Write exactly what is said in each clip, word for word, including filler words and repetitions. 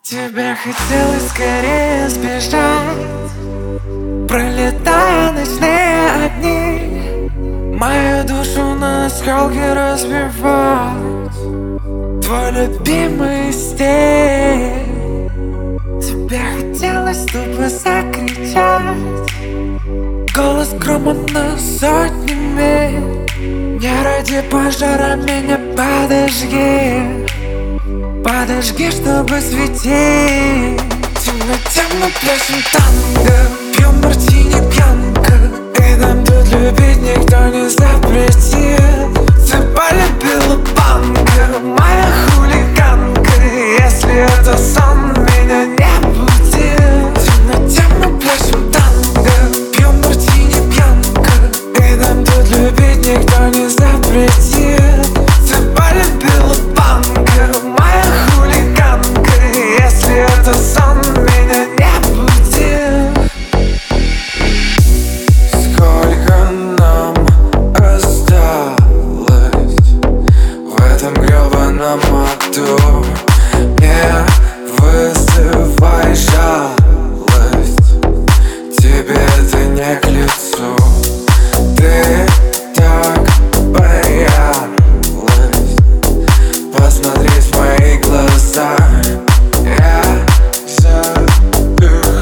Тебе хотелось скорее сбежать, пролетая ночные огни, мою душу на осколки разбивать. Твой любимый стиль. Тебе хотелось тупо закричать, голос громом на сотни миль. Не ради пожара меня подожги, подожги, чтобы светить. Темно-темно пляшем танго, пьем мартини пьянка, и нам тут любить никто не запретит. Ты полюбила панка, моя хулиганка, если это сон, меня не будет. Темно-темно пляшем танго, пьем мартини пьянка, и нам тут любить никто не запретит. Ты полюбила панка, моя хулиганка, если это сон, меня не будет. Сколько нам осталось в этом гребаном аду? Не вызывай жалость, тебе это не к лицу. Ты так боялась посмотреть в мои глаза. Я задыхаюсь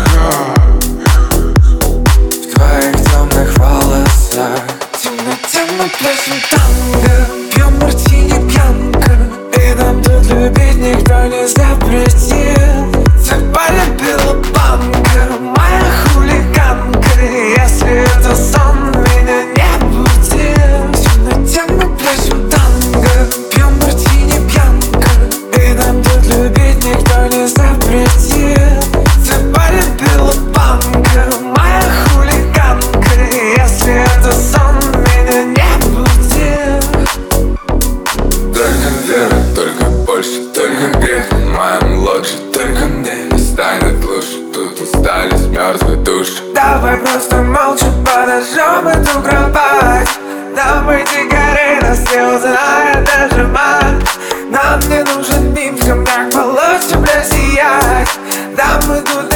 в твоих темных волосах. Темно-темно пляшем танго, пьем мартини пьянка, и нам тут любить никто не запретит. Ты полюбила панка, моя хулиганка, если это сон, меня не будет. Темно-темно пляшем танго, пьем мартини пьянка, и нам тут любить никто не запретит. Ты полюбила панка, моя хулиганка, если это сон, меня не будет. Только вера, только больше, только грех в моем лодже, только мне не станет лучше. Тут остались мертвые души. Давай просто молча подожжем эту кровать. Добыть горы на слезы, а это же мать. Нам не нужен дым в камнях, получше бля сиять. Да мы тут